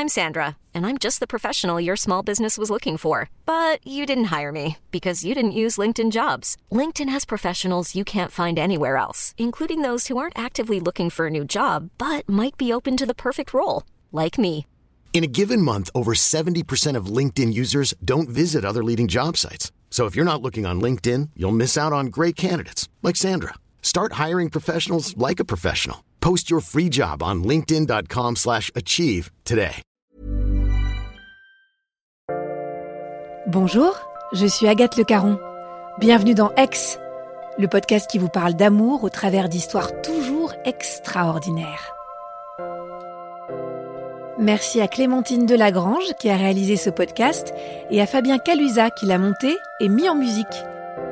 I'm Sandra, and I'm just the professional your small business was looking for. But you didn't hire me because you didn't use LinkedIn Jobs. LinkedIn has professionals you can't find anywhere else, including those who aren't actively looking for a new job, but might be open to the perfect role, like me. In a given month, over 70% of LinkedIn users don't visit other leading job sites. So if you're not looking on LinkedIn, you'll miss out on great candidates like Sandra. Start hiring professionals like a professional. Post your free job on linkedin.com/achieve today. Bonjour, je suis Agathe Le Caron. Bienvenue dans Aix, le podcast qui vous parle d'amour au travers d'histoires toujours extraordinaires. Merci à Clémentine Delagrange qui a réalisé ce podcast et à Fabien Calusa qui l'a monté et mis en musique.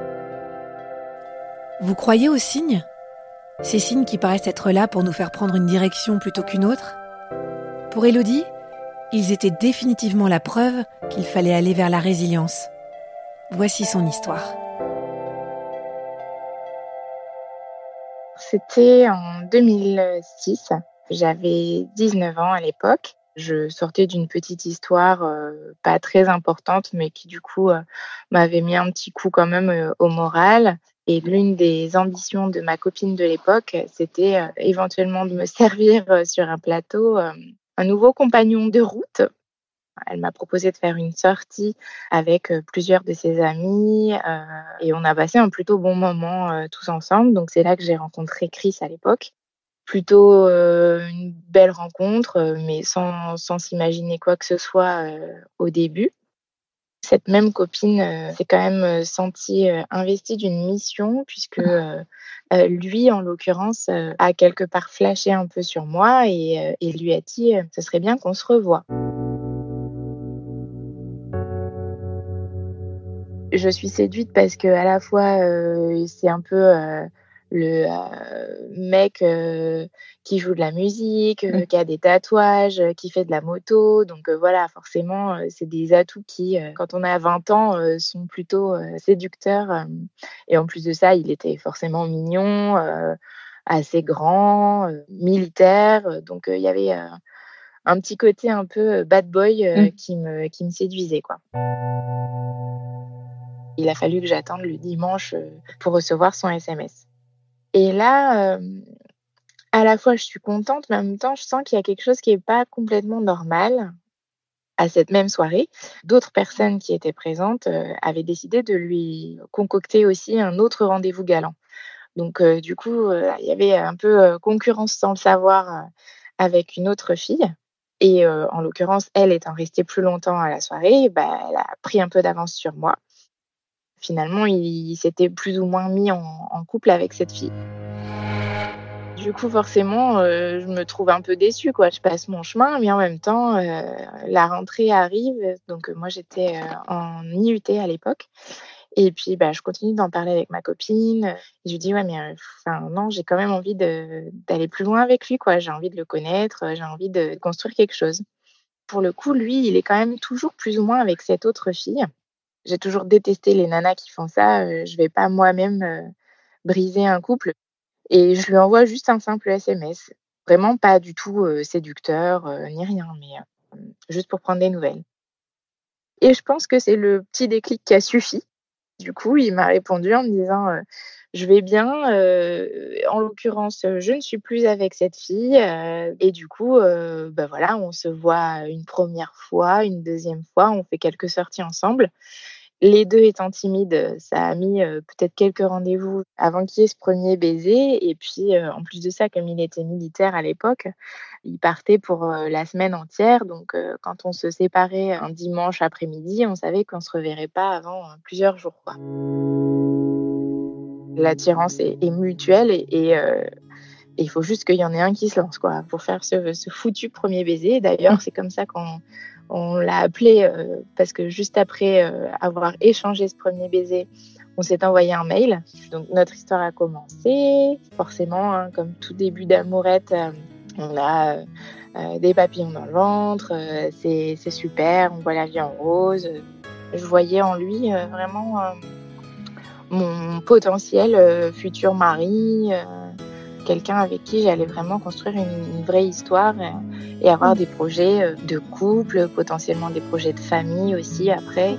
Vous croyez aux signes ? Ces signes qui paraissent être là pour nous faire prendre une direction plutôt qu'une autre ? Pour Élodie, ils étaient définitivement la preuve qu'il fallait aller vers la résilience. Voici son histoire. C'était en 2006. J'avais 19 ans à l'époque. Je sortais d'une petite histoire pas très importante, mais qui du coup m'avait mis un petit coup quand même au moral. Et l'une des ambitions de ma copine de l'époque, c'était éventuellement de me servir sur un plateau un nouveau compagnon de route. Elle m'a proposé de faire une sortie avec plusieurs de ses amis et on a passé un plutôt bon moment tous ensemble. Donc c'est là que j'ai rencontré Chris à l'époque. Plutôt une belle rencontre, mais sans s'imaginer quoi que ce soit au début. Cette même copine s'est quand même sentie investie d'une mission puisque lui, en l'occurrence, a quelque part flashé un peu sur moi et lui a dit « ce serait bien qu'on se revoie ». Je suis séduite parce que à la fois c'est un peu le mec qui joue de la musique, qui a des tatouages, qui fait de la moto. Donc voilà, forcément, c'est des atouts qui, quand on a 20 ans, sont plutôt séducteurs. Et en plus de ça, il était forcément mignon, assez grand, militaire. Donc il y avait un petit côté un peu bad boy qui me séduisait, quoi. Il a fallu que j'attende le dimanche pour recevoir son SMS. Et là, à la fois je suis contente, mais en même temps je sens qu'il y a quelque chose qui est pas complètement normal. À cette même soirée, d'autres personnes qui étaient présentes avaient décidé de lui concocter aussi un autre rendez-vous galant. Donc du coup, il y avait un peu concurrence sans le savoir avec une autre fille. Et en l'occurrence, elle étant restée plus longtemps à la soirée, elle a pris un peu d'avance sur moi. Finalement, il s'était plus ou moins mis en couple avec cette fille. Du coup, forcément, je me trouve un peu déçue, quoi. Je passe mon chemin, mais en même temps, la rentrée arrive. Donc, moi, j'étais en IUT à l'époque. Et puis, je continue d'en parler avec ma copine. Et je lui dis, ouais, mais non, j'ai quand même envie d'aller plus loin avec lui, quoi. J'ai envie de le connaître, j'ai envie de construire quelque chose. Pour le coup, lui, il est quand même toujours plus ou moins avec cette autre fille. J'ai toujours détesté les nanas qui font ça. Je vais pas moi-même briser un couple. Et je lui envoie juste un simple SMS. Vraiment pas du tout séducteur ni rien, mais juste pour prendre des nouvelles. Et je pense que c'est le petit déclic qui a suffi. Du coup, il m'a répondu en me disant je vais bien. En l'occurrence, je ne suis plus avec cette fille. Et du coup, voilà, on se voit une première fois, une deuxième fois. On fait quelques sorties ensemble. Les 2 étant timides, ça a mis peut-être quelques rendez-vous avant qu'il y ait ce premier baiser. Et puis, en plus de ça, comme il était militaire à l'époque, il partait pour la semaine entière. Donc, quand on se séparait un dimanche après-midi, on savait qu'on se reverrait pas avant plusieurs jours, quoi. L'attirance est mutuelle et il faut juste qu'il y en ait un qui se lance, quoi, pour faire ce foutu premier baiser. D'ailleurs, c'est comme ça qu'on l'a appelé parce que juste après avoir échangé ce premier baiser, on s'est envoyé un mail. Donc notre histoire a commencé. Forcément, hein, comme tout début d'amourette, on a des papillons dans le ventre. C'est super, on voit la vie en rose. Je voyais en lui vraiment mon potentiel futur mari. quelqu'un avec qui j'allais vraiment construire une vraie histoire et avoir des projets de couple, potentiellement des projets de famille aussi après.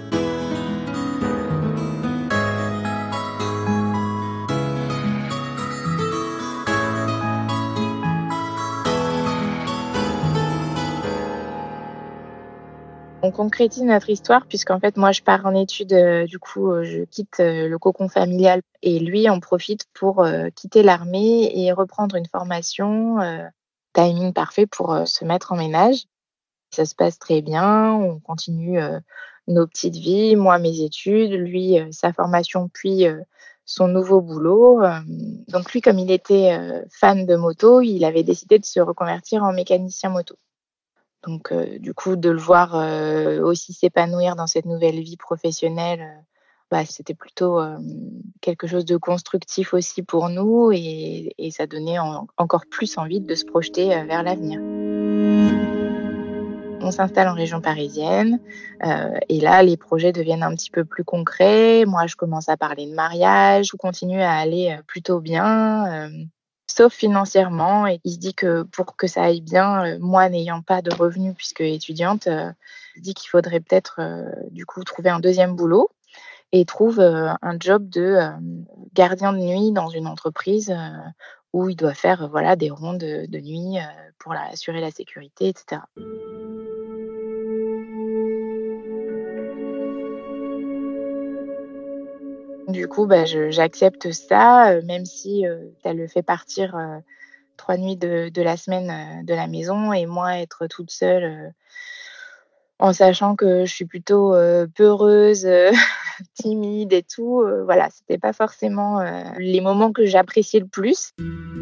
On concrétise notre histoire puisqu'en fait, moi, je pars en études, je quitte le cocon familial et lui en profite pour quitter l'armée et reprendre une formation, timing parfait pour se mettre en ménage. Ça se passe très bien, on continue nos petites vies, moi mes études, lui sa formation puis son nouveau boulot. Donc lui, comme il était fan de moto, il avait décidé de se reconvertir en mécanicien moto. Donc du coup, de le voir aussi s'épanouir dans cette nouvelle vie professionnelle, c'était plutôt quelque chose de constructif aussi pour nous et ça donnait encore plus envie de se projeter vers l'avenir. On s'installe en région parisienne et là, les projets deviennent un petit peu plus concrets. Moi, je commence à parler de mariage, tout continue à aller plutôt bien. Sauf financièrement, et il se dit que pour que ça aille bien, moi n'ayant pas de revenus puisque étudiante, il se dit qu'il faudrait peut-être, du coup trouver un deuxième boulot et il trouve, un job de, gardien de nuit dans une entreprise, où il doit faire, voilà des rondes, de nuit, pour assurer la sécurité et cetera. Du coup, j'accepte ça, même si, ça le fait partir, 3 nuits de la semaine, de la maison et moi être toute seule, en sachant que je suis plutôt, peureuse, timide et tout, voilà, c'était pas forcément, les moments que j'appréciais le plus.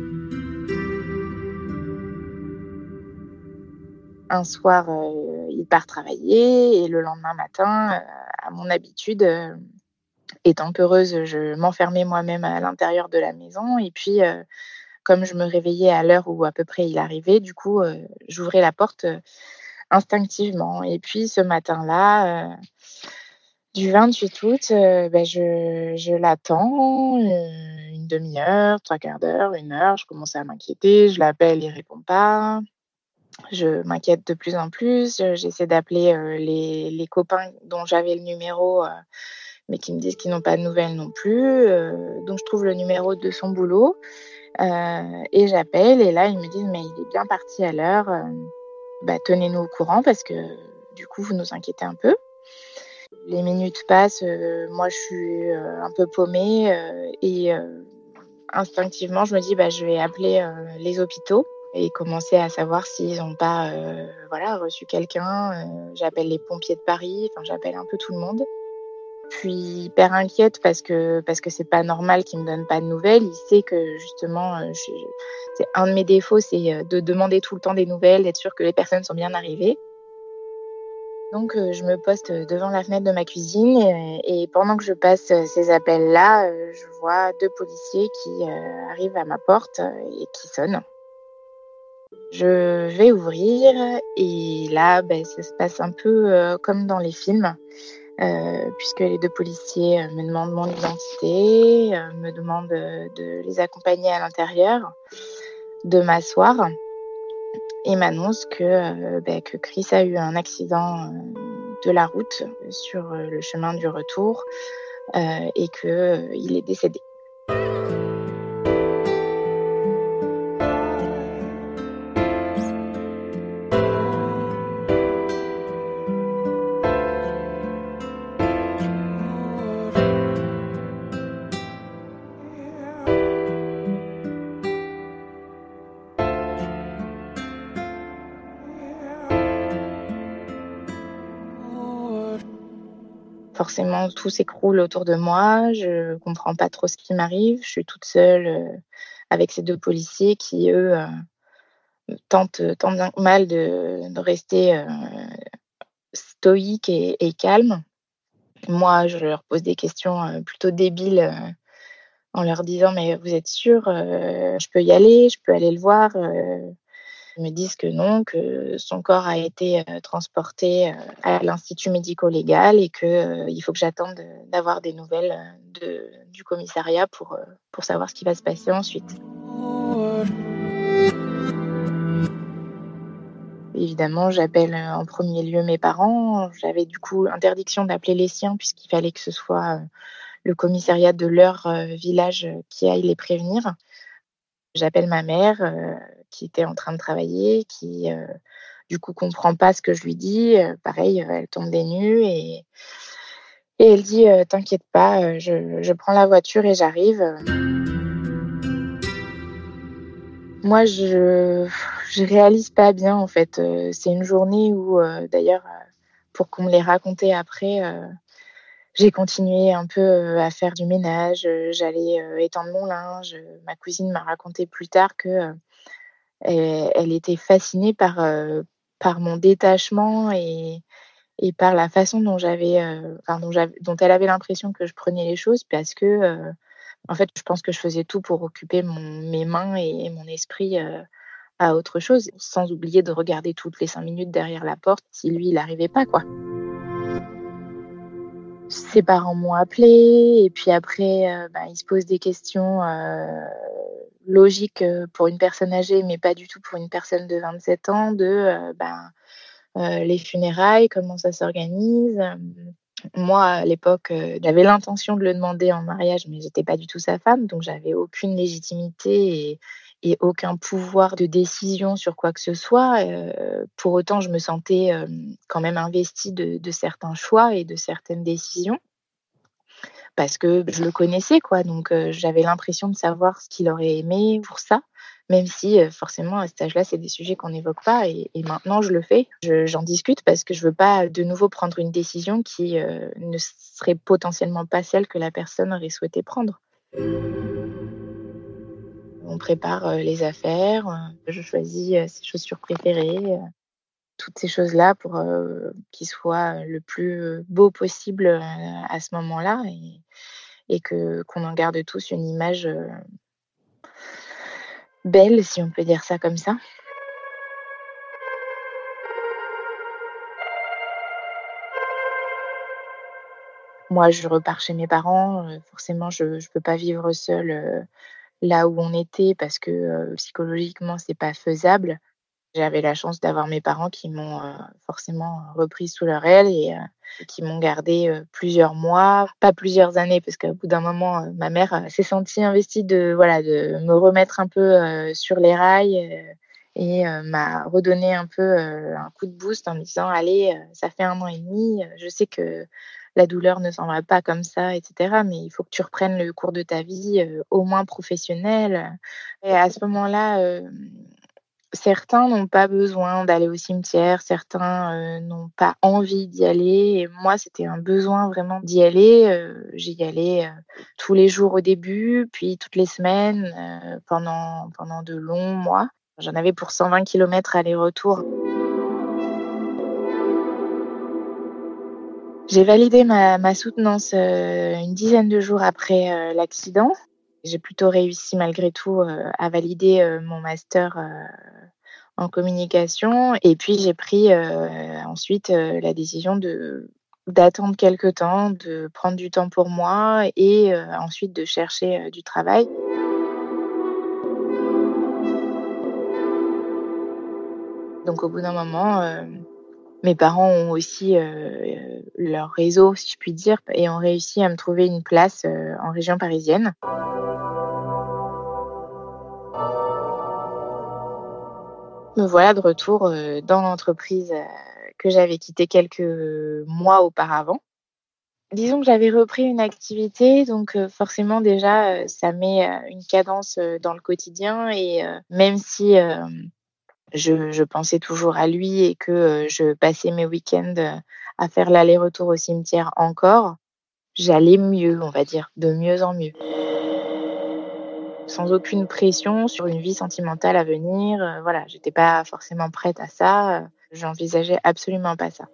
Un soir, il part travailler et le lendemain matin, à mon habitude, étant peureuse, je m'enfermais moi-même à l'intérieur de la maison et puis, comme je me réveillais à l'heure où à peu près il arrivait, du coup, j'ouvrais la porte, instinctivement et puis ce matin-là, du 28 août, je l'attends, 1/2 heure, 3/4 d'heure, 1 heure, je commence à m'inquiéter, je l'appelle, il répond pas. Je m'inquiète de plus en plus, j'essaie d'appeler, les copains dont j'avais le numéro, mais qui me disent qu'ils n'ont pas de nouvelles non plus, donc je trouve le numéro de son boulot, et j'appelle et là ils me disent: «Mais il est bien parti à l'heure, tenez-nous au courant parce que du coup vous nous inquiétez un peu». Les minutes passent, moi je suis, un peu paumée, et instinctivement je me dis: «Je vais appeler, les hôpitaux» et commencer à savoir s'ils n'ont pas, reçu quelqu'un, j'appelle les pompiers de Paris, enfin j'appelle un peu tout le monde. Puis hyper inquiète parce que c'est pas normal qu'il me donne pas de nouvelles. Il sait que justement, c'est un de mes défauts, c'est, de demander tout le temps des nouvelles, d'être sûre que les personnes sont bien arrivées. Donc je me poste devant la fenêtre de ma cuisine et pendant que je passe, ces appels-là, je vois 2 policiers qui, arrivent à ma porte, et qui sonnent. Je vais ouvrir et là, ça se passe un peu, comme dans les films, puisque les 2 policiers, me demandent mon identité, me demandent, de les accompagner à l'intérieur, de m'asseoir et m'annoncent que Chris a eu un accident, de la route sur, le chemin du retour, et que, il est décédé. Forcément, tout s'écroule autour de moi, je comprends pas trop ce qui m'arrive. Je suis toute seule, avec ces 2 policiers qui, eux, tentent tant bien que mal de rester, stoïques et calmes. Moi, je leur pose des questions, plutôt débiles, en leur disant: «Mais vous êtes sûrs, je peux y aller? Je peux aller le voir?» Ils me disent que non, que son corps a été, transporté, à l'institut médico-légal et que, il faut que j'attende, d'avoir des nouvelles, du commissariat pour savoir ce qui va se passer ensuite. évidemment, j'appelle, en premier lieu mes parents. J'avais du coup interdiction d'appeler les siens puisqu'il fallait que ce soit, le commissariat de leur, village, qui aille les prévenir. J'appelle ma mère, qui était en train de travailler, qui, du coup comprend pas ce que je lui dis. Pareil, elle tombe des nues et elle dit: «T'inquiète pas, je prends la voiture et j'arrive». Moi, je réalise pas bien, en fait, c'est une journée où, d'ailleurs, pour qu'on me l'ait raconté après, j'ai continué un peu, à faire du ménage, j'allais, étendre mon linge. Ma cousine m'a raconté plus tard que, elle était fascinée par mon détachement et par la façon dont dont elle avait l'impression que je prenais les choses parce que, en fait, je pense que je faisais tout pour occuper mes mains et mon esprit, à autre chose, sans oublier de regarder toutes les 5 minutes derrière la porte si lui, il arrivait pas, quoi. Ses parents m'ont appelée et puis après, ils se posent des questions, logiques, pour une personne âgée, mais pas du tout pour une personne de 27 ans les funérailles, comment ça s'organise? Moi, à l'époque, j'avais l'intention de le demander en mariage, mais j'étais pas du tout sa femme, donc j'avais aucune légitimité et aucun pouvoir de décision sur quoi que ce soit. Pour autant, je me sentais, quand même investie de certains choix et de certaines décisions parce que je le connaissais, quoi, donc j'avais l'impression de savoir ce qu'il aurait aimé pour ça, même si, forcément à cet âge-là, c'est des sujets qu'on n'évoque pas et maintenant je le fais. J'en discute parce que je veux pas de nouveau prendre une décision qui, ne serait potentiellement pas celle que la personne aurait souhaité prendre. On prépare, les affaires, je choisis, ses chaussures préférées, toutes ces choses-là pour, qu'il soit le plus beau possible, à ce moment-là et qu'on en garde tous une image, belle, si on peut dire ça comme ça. Moi, je repars chez mes parents, forcément je peux pas vivre seule, là où on était parce que, psychologiquement, c'est pas faisable. J'avais la chance d'avoir mes parents qui m'ont, forcément reprise sous leur aile et qui m'ont gardée, plusieurs mois, pas plusieurs années parce qu'au bout d'un moment, ma mère, s'est sentie investie de me remettre un peu, sur les rails, et m'a redonné un peu, un coup de boost en me disant: «Allez, ça fait 1 an et demi, je sais que la douleur ne s'en va pas comme ça et cetera, mais il faut que tu reprennes le cours de ta vie, au moins professionnelle». Et à ce moment-là, certains n'ont pas besoin d'aller au cimetière, certains, n'ont pas envie d'y aller et moi, c'était un besoin vraiment d'y aller. J'y allais, tous les jours au début, puis toutes les semaines, pendant de longs mois. J'en avais pour 120 kilomètres aller-retour. J'ai validé ma soutenance, une dizaine de jours après, l'accident. J'ai plutôt réussi malgré tout, à valider, mon master, en communication et puis j'ai pris, ensuite, la décision d'attendre quelque temps, de prendre du temps pour moi et ensuite de chercher, du travail. Donc au bout d'un moment, mes parents ont aussi, leur réseau, si je puis dire et ont réussi à me trouver une place, en région parisienne. Me voilà de retour, dans l'entreprise, que j'avais quittée quelques mois auparavant. Disons que j'avais repris une activité donc forcément déjà, ça met, une cadence, dans le quotidien et même si, je pensais toujours à lui et que, je passais mes week-ends, à faire l'aller-retour au cimetière encore, j'allais mieux, on va dire, de mieux en mieux. Sans aucune pression sur une vie sentimentale à venir, voilà, j'étais pas forcément prête à ça, j'envisageais absolument pas ça.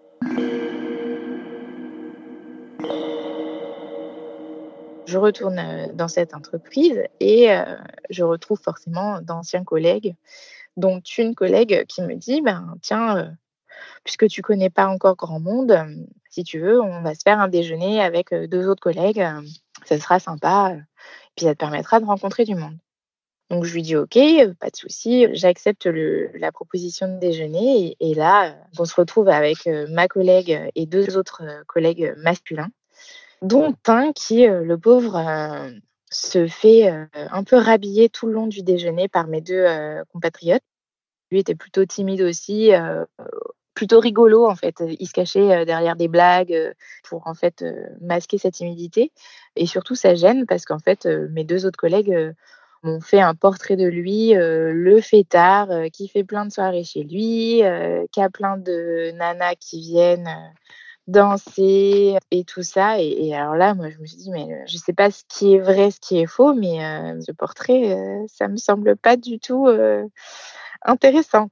Je retourne, dans cette entreprise et je retrouve forcément d'anciens collègues, dont une collègue qui me dit: «Ben, tiens, puisque tu connais pas encore grand monde, si tu veux, on va se faire un déjeuner avec, 2 autres collègues, ça sera sympa, puis ça te permettra de rencontrer du monde». Donc je lui dis: «OK, pas de souci, j'accepte la proposition de déjeuner» et là, on se retrouve avec, ma collègue et 2 autres, collègues, masculins, dont un qui, le pauvre, se fait, un peu rhabiller tout le long du déjeuner par mes 2 compatriotes. Lui était plutôt timide aussi, plutôt rigolo en fait. Il se cachait, derrière des blagues, pour en fait, masquer sa timidité et surtout sa gêne parce qu'en fait, mes 2 autres collègues, m'ont fait un portrait de lui, le fêtard, qui fait plein de soirées chez lui, qui a plein de nanas qui viennent, danser et tout ça et alors là, moi, je me suis dit: «Mais, je sais pas ce qui est vrai, ce qui est faux, mais ce portrait, ça me semble pas du tout, intéressant».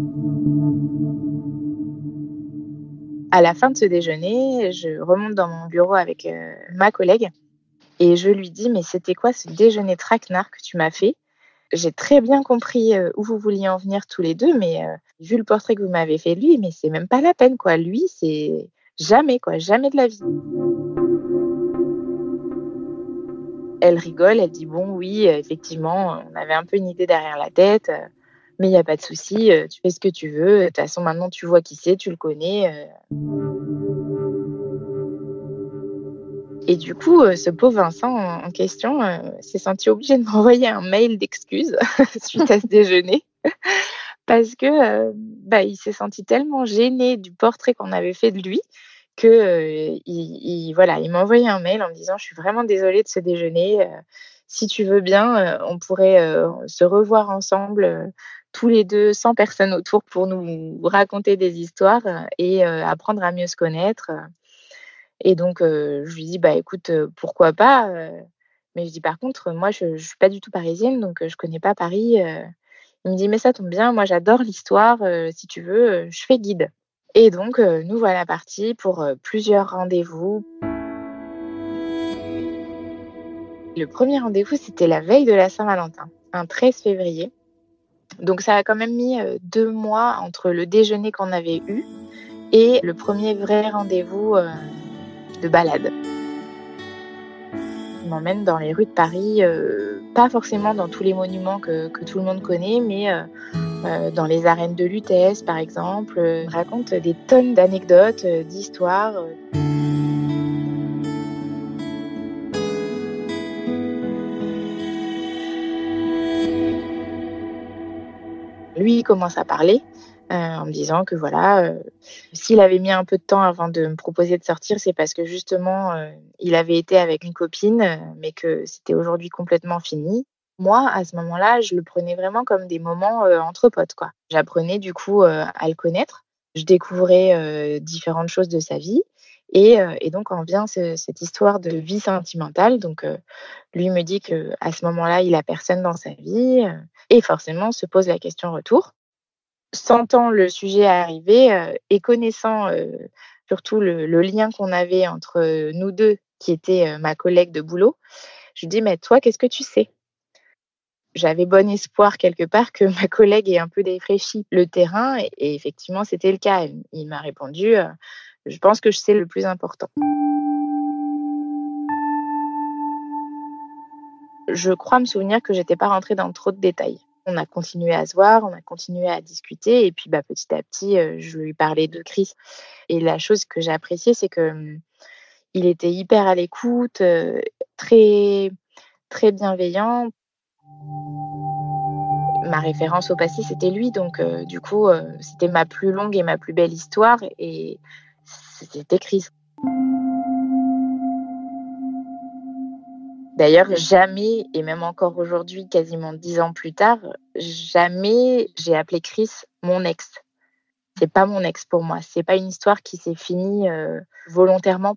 À la fin de ce déjeuner, je remonte dans mon bureau avec, ma collègue et je lui dis: «Mais c'était quoi ce déjeuner traquenard que tu m'as fait? J'ai très bien compris, où vous vouliez en venir tous les 2, mais vu le portrait que vous m'avez fait de lui, mais c'est même pas la peine quoi. Lui, c'est jamais quoi, jamais de la vie». Elle rigole, elle dit: «Bon oui, effectivement, on avait un peu une idée derrière la tête, mais il y a pas de souci, tu fais ce que tu veux. De toute façon maintenant tu vois qui c'est, tu le connais». Et du coup, ce pauvre Vincent en question, s'est senti obligé de m'envoyer un mail d'excuses suite à ce déjeuner parce que, il s'est senti tellement gêné du portrait qu'on avait fait de lui que, il m'a envoyé un mail en me disant: «Je suis vraiment désolé de ce déjeuner, si tu veux bien, on pourrait, se revoir ensemble, tous les 2 sans personne autour pour nous raconter des histoires, et apprendre à mieux se connaître». Et donc je lui dis: «Bah, écoute, pourquoi pas, mais je dis: «Par contre, moi, je suis pas du tout parisienne, donc je connais pas Paris». Il me dit: «Mais ça tombe bien, moi, j'adore l'histoire, si tu veux, je fais guide». Et donc nous voilà partis pour, plusieurs rendez-vous. Le premier rendez-vous, c'était la veille de la Saint-Valentin, un 13 février. Donc ça a quand même mis, 2 mois entre le déjeuner qu'on avait eu et le premier vrai rendez-vous, de balade. Il m'emmène dans les rues de Paris, pas forcément dans tous les monuments que tout le monde connaît, mais dans les arènes de Lutèce, par exemple. Il me raconte des tonnes d'anecdotes, d'histoires. Lui, il commence à parler, en me disant que voilà, s'il avait mis un peu de temps avant de me proposer de sortir, c'est parce que justement, il avait été avec une copine, mais que c'était aujourd'hui complètement fini. Moi, à ce moment-là, je le prenais vraiment comme des moments, entre potes, quoi. J'apprenais du coup, à le connaître. Je découvrais, différentes choses de sa vie et donc en vient cette histoire de vie sentimentale. Donc lui me dit qu'à ce moment-là, il a personne dans sa vie, et forcément se pose la question retour. Sentant le sujet arriver, et connaissant, surtout le lien qu'on avait entre, nous 2, qui était, ma collègue de boulot, je lui dis: «Mais toi, qu'est-ce que tu sais?» J'avais bon espoir quelque part que ma collègue ait un peu défraîchi le terrain et effectivement, c'était le cas. Il m'a répondu, «Je pense que je sais le plus important». Je crois me souvenir que j'étais pas rentrée dans trop de détails. On a continué à se voir, on a continué à discuter et puis, petit à petit, je lui parlais de Chris et la chose que j'ai appréciée, c'est que, il était hyper à l'écoute, très très bienveillant. Ma référence au passé, c'était lui donc du coup, c'était ma plus longue et ma plus belle histoire et c'était Chris. D'ailleurs, jamais et même encore aujourd'hui, quasiment 10 ans plus tard, jamais j'ai appelé Chris mon ex. C'est pas mon ex pour moi, c'est pas une histoire qui s'est finie, volontairement.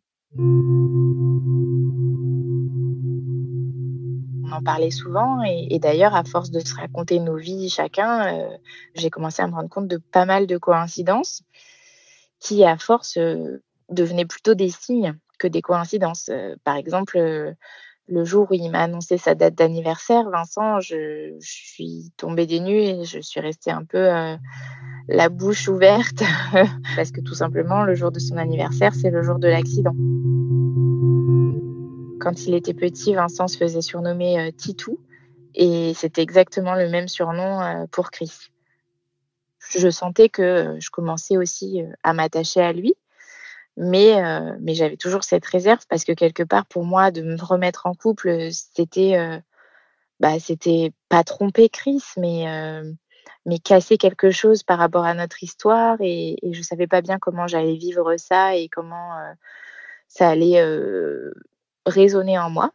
On en parlait souvent et d'ailleurs à force de se raconter nos vies chacun, j'ai commencé à me rendre compte de pas mal de coïncidences qui à force, devenaient plutôt des signes que des coïncidences. Par exemple, le jour où il m'a annoncé sa date d'anniversaire, Vincent, je suis tombée des nues et je suis restée un peu, la bouche ouverte parce que tout simplement le jour de son anniversaire, c'est le jour de l'accident. Quand il était petit, Vincent se faisait surnommer, Titou Et c'était exactement le même surnom, pour Chris. Je sentais que je commençais aussi, à m'attacher à lui, mais j'avais toujours cette réserve parce que quelque part pour moi de me remettre en couple, c'était pas tromper Chris, mais casser quelque chose par rapport à notre histoire et je savais pas bien comment j'allais vivre ça et comment, ça allait, résonner en moi.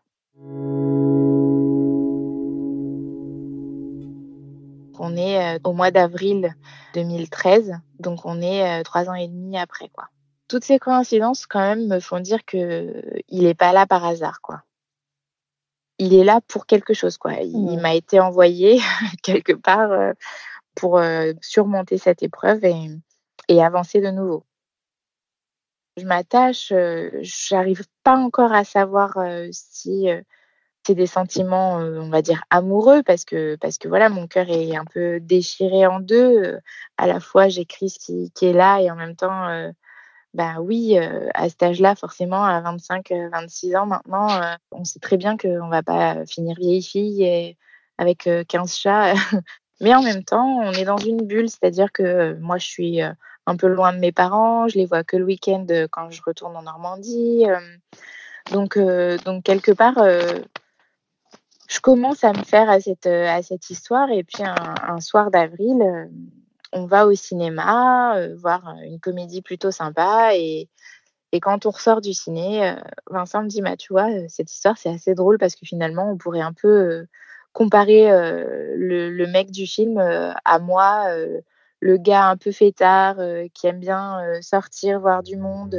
On est, au mois d'avril 2013, donc on est, 3 ans et demi après, quoi. Toutes ces coïncidences quand même me font dire qu'il est pas là par hasard, quoi. Il est là pour quelque chose, quoi. Il m'a été envoyé quelque part, pour, surmonter cette épreuve et avancer de nouveau. Je m'attache, j'arrive pas encore à savoir, si, c'est des sentiments, on va dire amoureux parce que voilà, mon cœur est un peu déchiré en 2. À la fois j'ai Chris qui est là et en même temps, bah, oui, à cet âge-là forcément à 25, 26 ans maintenant, on sait très bien qu'on va pas finir vieille fille et avec, 15 chats. Mais en même temps, on est dans une bulle, c'est-à-dire que, moi je suis, un peu loin de mes parents, je les vois que le week-end, quand je retourne en Normandie, donc quelque part, je commence à me faire à cette histoire et puis un soir d'avril, on va au cinéma, voir, une comédie plutôt sympa et quand on ressort du ciné, Vincent me dit: «Bah, tu vois, cette histoire, c'est assez drôle parce que finalement, on pourrait un peu, comparer, le mec du film, à moi, le gars un peu fêtard, qui aime bien, sortir, voir du monde».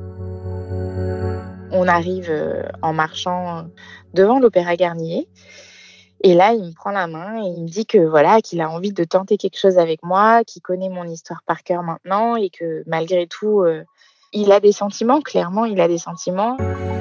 On arrive, en marchant, devant l'Opéra Garnier et là, il me prend la main et il me dit que voilà, qu'il a envie de tenter quelque chose avec moi, qu'il connaît mon histoire par cœur maintenant et que malgré tout, il a des sentiments, clairement, il a des sentiments.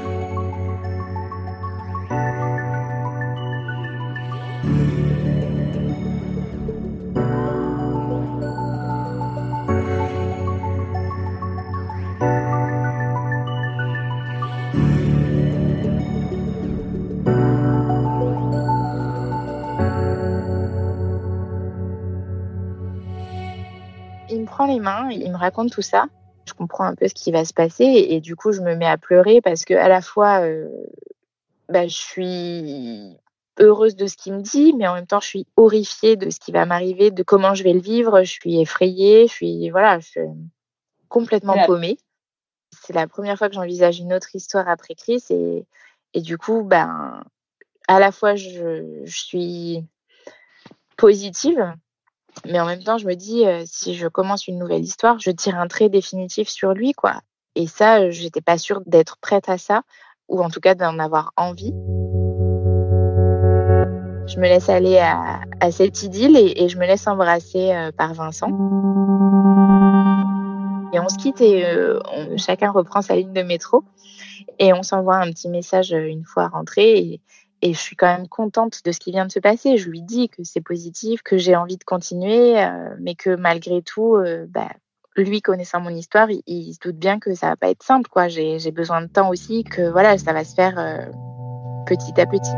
Il me prend les mains, il me raconte tout ça. Je comprends un peu ce qui va se passer et du coup, je me mets à pleurer parce qu'à la fois, je suis heureuse de ce qu'il me dit, mais en même temps, je suis horrifiée de ce qui va m'arriver, de comment je vais le vivre. Je suis effrayée, je suis complètement paumée. C'est la première fois que j'envisage une autre histoire après Chris et du coup, à la fois je suis positive, mais en même temps je me dis, si je commence une nouvelle histoire, je tire un trait définitif sur lui, quoi et ça, j'étais pas sûre d'être prête à ça ou en tout cas d'en avoir envie. Je me laisse aller à cette idylle et je me laisse embrasser, par Vincent et on se quitte et on chacun reprend sa ligne de métro et on s'envoie un petit message, une fois rentrés et je suis quand même contente de ce qui vient de se passer. Je lui dis que c'est positif, que j'ai envie de continuer, mais que malgré tout, lui connaissant mon histoire, il se doute bien que ça va pas être simple, quoi. J'ai besoin de temps aussi, que voilà, ça va se faire, petit à petit.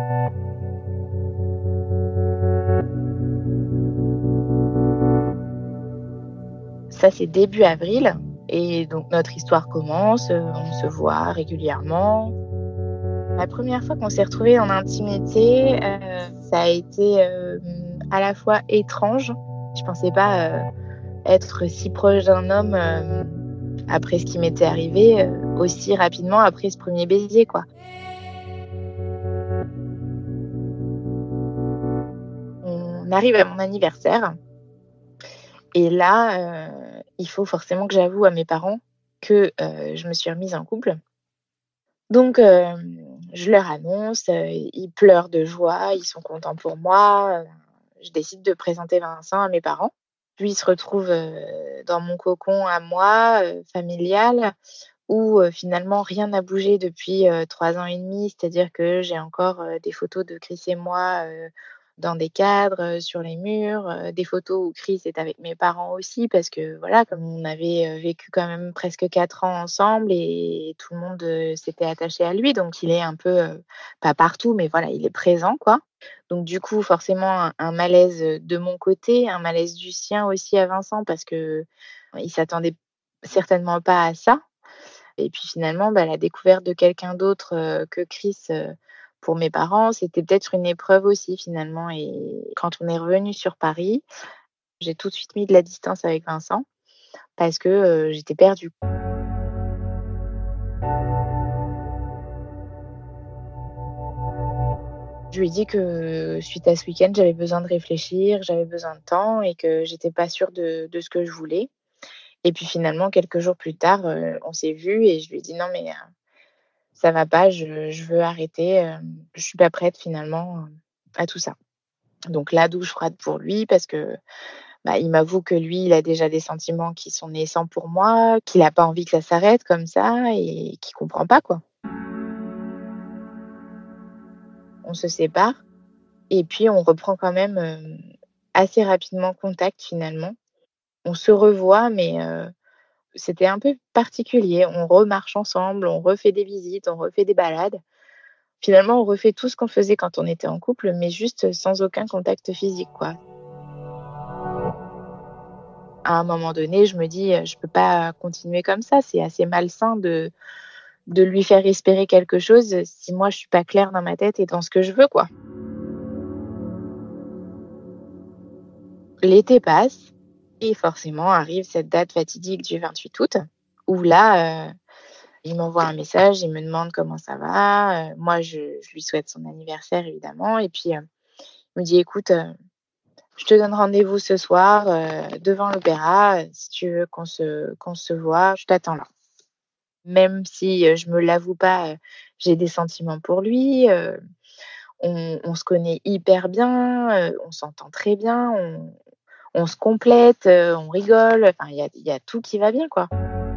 Ça, c'est début avril et donc notre histoire commence, on se voit régulièrement. La première fois qu'on s'est retrouvés en intimité, ça a été, à la fois étrange. Je pensais pas, être si proche d'un homme, après ce qui m'était arrivé, aussi rapidement après ce premier baiser, quoi. On arrive à mon anniversaire et là, il faut forcément que j'avoue à mes parents que, je me suis remise en couple. Donc je leur annonce, ils pleurent de joie, ils sont contents pour moi, je décide de présenter Vincent à mes parents. Lui, il se retrouve, dans mon cocon à moi, familial, où, finalement rien n'a bougé depuis, 3 ans et demi. C'est-à-dire que j'ai encore, des photos de Chris et moi, dans des cadres, sur les murs, des photos où Chris est avec mes parents aussi parce que voilà, comme on avait, vécu quand même presque 4 ans ensemble et tout le monde, s'était attaché à lui, donc il est un peu, pas partout, mais voilà, il est présent, quoi. Donc du coup, forcément, un malaise, de mon côté, un malaise du sien aussi à Vincent parce qu'il s'attendait certainement pas à ça. Et puis finalement, la découverte de quelqu'un d'autre, que Chris, pour mes parents, c'était peut-être une épreuve aussi finalement et quand on est revenu sur Paris, j'ai tout de suite mis de la distance avec Vincent parce que, j'étais perdue. Je lui ai dit que suite à ce week-end, j'avais besoin de réfléchir, j'avais besoin de temps et que j'étais pas sûre de ce que je voulais. Et puis finalement, quelques jours plus tard, on s'est vus et je lui ai dit: «Non mais, ça va pas, je veux arrêter, je suis pas prête finalement, à tout ça». Donc là, douche froide pour lui parce que, il m'avoue que lui, il a déjà des sentiments qui sont naissants pour moi, qu'il a pas envie que ça s'arrête comme ça et qu'il comprend pas, quoi. On se sépare et puis on reprend quand même, assez rapidement contact finalement. On se revoit mais c'était un peu particulier. On remarche ensemble, on refait des visites, on refait des balades. Finalement, on refait tout ce qu'on faisait quand on était en couple, mais juste sans aucun contact physique, quoi. À un moment donné, je me dis: «Je peux pas continuer comme ça, c'est assez malsain de lui faire espérer quelque chose, si moi je suis pas claire dans ma tête et dans ce que je veux, quoi». L'été passe et forcément arrive cette date fatidique du 28 août où là, il m'envoie un message, il me demande comment ça va, moi je lui souhaite son anniversaire évidemment et puis, il me dit: «Écoute, je te donne rendez-vous ce soir, devant l'opéra, si tu veux qu'on se voit, je t'attends là». Même si, je me l'avoue pas, j'ai des sentiments pour lui, on se connaît hyper bien, on s'entend très bien, on se complète, on rigole, enfin il y a tout qui va bien, quoi.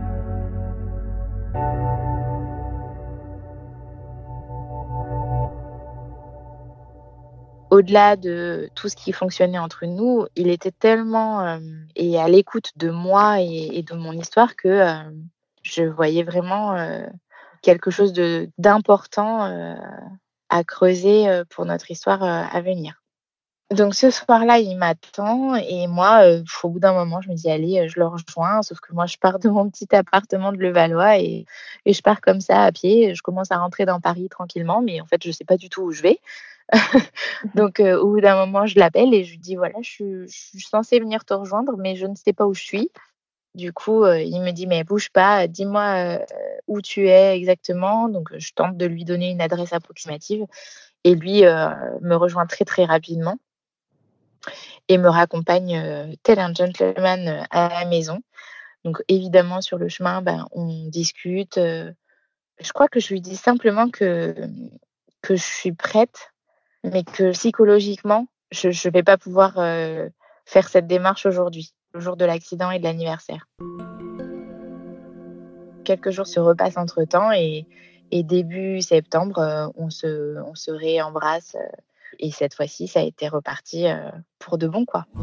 Au-delà de tout ce qui fonctionnait entre nous, il était tellement, et à l'écoute de moi et de mon histoire que, je voyais vraiment, quelque chose d'important, à creuser, pour notre histoire, à venir. Donc ce soir-là, il m'attend et moi, au bout d'un moment, je me dis: «Allez, je le rejoins». Sauf que moi, je pars de mon petit appartement de Levallois et je pars comme ça à pied. Je commence à rentrer dans Paris tranquillement, mais en fait, je sais pas du tout où je vais. Donc au bout d'un moment, je l'appelle et je lui dis: «Voilà, je suis censée venir te rejoindre, mais je ne sais pas où je suis». Du coup, il me dit: «Mais bouge pas, dis-moi, où tu es exactement». Donc je tente de lui donner une adresse approximative et lui, me rejoint très, très rapidement et me raccompagne, tel un gentleman, à la maison. Donc évidemment sur le chemin, on discute, je crois que je lui dis simplement que je suis prête, mais que psychologiquement, je vais pas pouvoir, faire cette démarche aujourd'hui, le jour de l'accident et de l'anniversaire. Quelques jours se repassent entre-temps et début septembre, on se réembrasse, et cette fois-ci, ça a été reparti, pour de bon, quoi.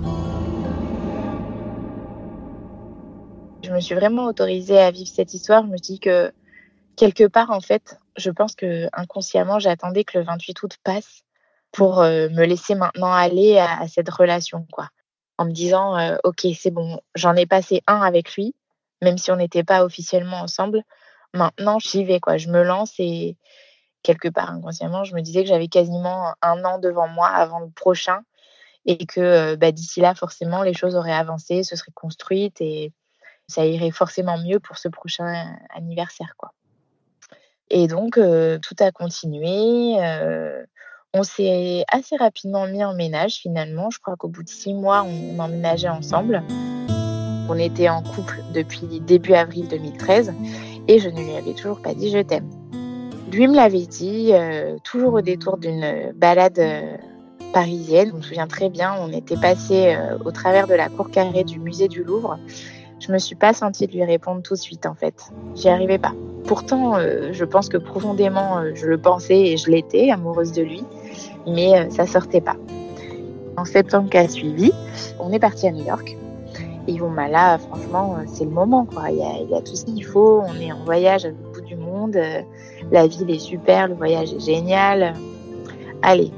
Je me suis vraiment autorisée à vivre cette histoire. Je me dis que quelque part, en fait, je pense qu'inconsciemment, j'attendais que le 28 août passe pour, me laisser maintenant aller à cette relation, quoi. En me disant, «OK, c'est bon, j'en ai passé un avec lui, même si on n'était pas officiellement ensemble. Maintenant, j'y vais, quoi. Je me lance» et quelque part, inconsciemment, je me disais que j'avais quasiment 1 an devant moi avant le prochain et que, d'ici là, forcément, les choses auraient avancé, se seraient construites et ça irait forcément mieux pour ce prochain anniversaire, quoi. Et donc tout a continué, on s'est assez rapidement mis en ménage finalement. Je crois qu'au bout de 6 mois, on emménageait ensemble. On était en couple depuis début avril 2013 et je ne lui avais toujours pas dit: «Je t'aime». Lui me l'avait dit, toujours au détour d'une balade, parisienne. Je me souviens très bien, on était passés, au travers de la cour carrée du musée du Louvre. Je me suis pas sentie de lui répondre tout de suite, en fait. J'y arrivais pas. Pourtant, je pense que profondément, je le pensais et je l'étais amoureuse de lui, mais ça sortait pas. En septembre qui a suivi, on est parti à New York. Et bon, bah là, franchement, c'est le moment, quoi. Il y a tout ce qu'il faut. On est en voyage à l'autre bout du monde. La ville est super, le voyage est génial. Allez.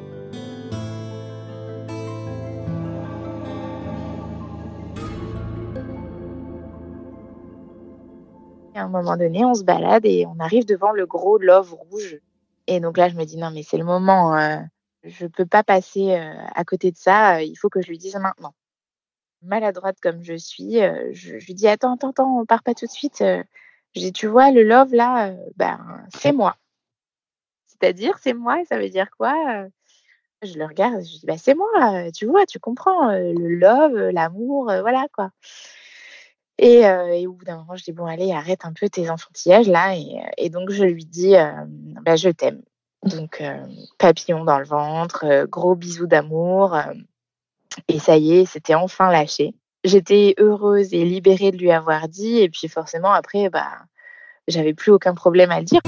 À un moment donné, on se balade et on arrive devant le gros Love rouge. Et donc là, je me dis, non, mais c'est le moment. Je peux pas passer à côté de ça. Il faut que je lui dise maintenant. Maladroite comme je suis, je lui dis: «Attends, on part pas tout de suite». Je dis: «Tu vois le love là, c'est moi». C'est-à-dire c'est moi et ça veut dire quoi? Je le regarde, je lui dis: «Bah, c'est moi, tu vois, tu comprends, le love, l'amour, voilà quoi». Et au bout d'un moment, je dis: «Bon allez, arrête un peu tes enfantillages là» et donc je lui dis, «Je t'aime». Donc papillon dans le ventre, gros bisou d'amour, et ça y est, c'était enfin lâché. J'étais heureuse et libérée de lui avoir dit et puis forcément après, j'avais plus aucun problème à le dire.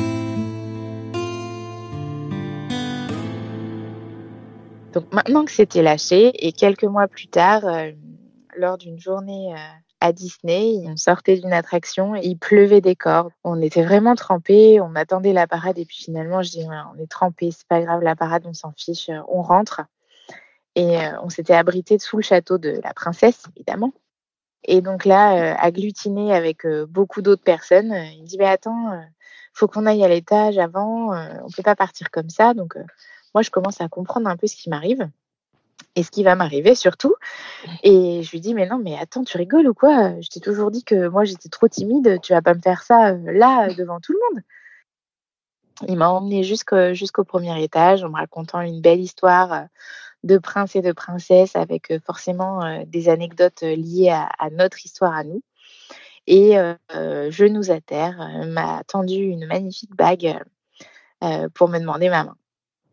Donc maintenant que c'était lâché et quelques mois plus tard, lors d'une journée, à Disney, on sortait d'une attraction et il pleuvait des cordes. On était vraiment trempés, on attendait la parade et puis finalement je dis: «Ouais, on est trempés, c'est pas grave la parade, on s'en fiche, on rentre». Et on s'était abrités sous le château de la princesse, évidemment. Et donc là, agglutiné avec, beaucoup d'autres personnes, il me dit: «Mais attends, faut qu'on aille à l'étage avant, on peut pas partir comme ça». Donc moi, je commence à comprendre un peu ce qui m'arrive et ce qui va m'arriver surtout. Et je lui dis: «Mais non, mais attends, tu rigoles ou quoi? Je t'ai toujours dit que moi, j'étais trop timide, tu vas pas me faire ça, là, devant tout le monde». Il m'a emmenée jusqu'au premier étage en me racontant une belle histoire, de prince et de princesse avec, forcément, des anecdotes, liées à notre histoire à nous. Et genoux à terre, m'a tendu une magnifique bague, pour me demander ma main.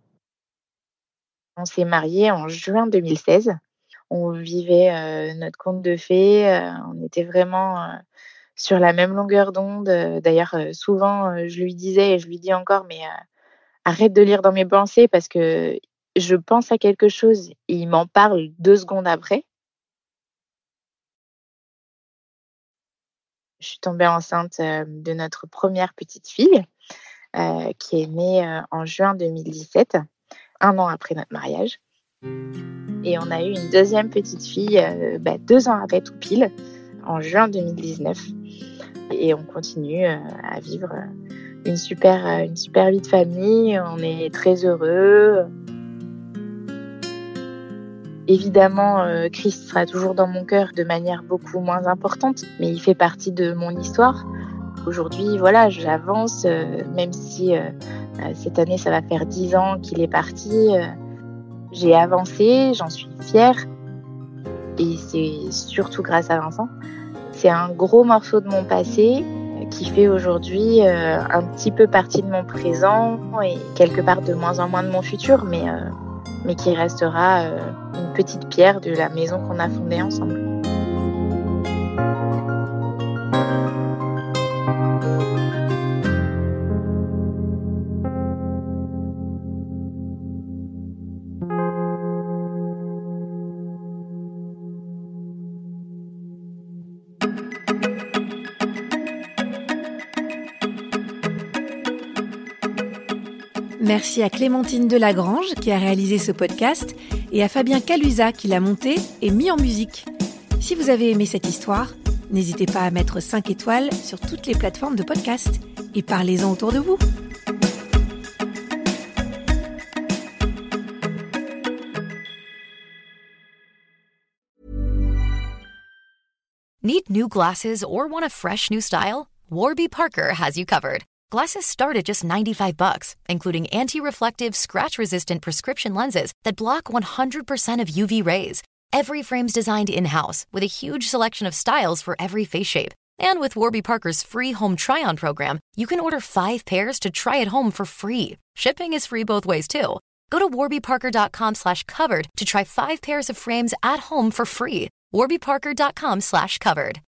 On s'est mariés en juin 2016. On vivait, notre conte de fées, on était vraiment, sur la même longueur d'onde. D'ailleurs, souvent, je lui disais et je lui dis encore: «Mais, arrête de lire dans mes pensées parce que je pense à quelque chose et il m'en parle 2 secondes après». Je suis tombée enceinte, de notre première petite fille, qui est née, en juin 2017, 1 an après notre mariage. Et on a eu une deuxième petite fille, 2 ans après tout pile, en juin 2019. Et on continue, à vivre, une super vie de famille. On est très heureux. Évidemment, Christ sera toujours dans mon cœur de manière beaucoup moins importante, mais il fait partie de mon histoire. Aujourd'hui, voilà, j'avance, même si, cette année, ça va faire 10 ans qu'il est parti. J'ai avancé, j'en suis fière et c'est surtout grâce à Vincent. C'est un gros morceau de mon passé qui fait aujourd'hui, un petit peu partie de mon présent et quelque part de moins en moins de mon futur, mais qui restera, une petite pierre de la maison qu'on a fondée ensemble. Merci à Clémentine Delagrange qui a réalisé ce podcast et à Fabien Calusa qui l'a monté et mis en musique. Si vous avez aimé cette histoire, n'hésitez pas à mettre 5 étoiles sur toutes les plateformes de podcast et parlez-en autour de vous. Need new glasses or want a fresh new style? Warby Parker has you covered. Glasses start at just $95, including anti-reflective, scratch-resistant prescription lenses that block 100% of UV rays. Every frame's designed in-house with a huge selection of styles for every face shape. And with Warby Parker's free home try-on program, you can order 5 pairs to try at home for free. Shipping is free both ways, too. Go to warbyparker.com/covered to try 5 pairs of frames at home for free. warbyparker.com/covered.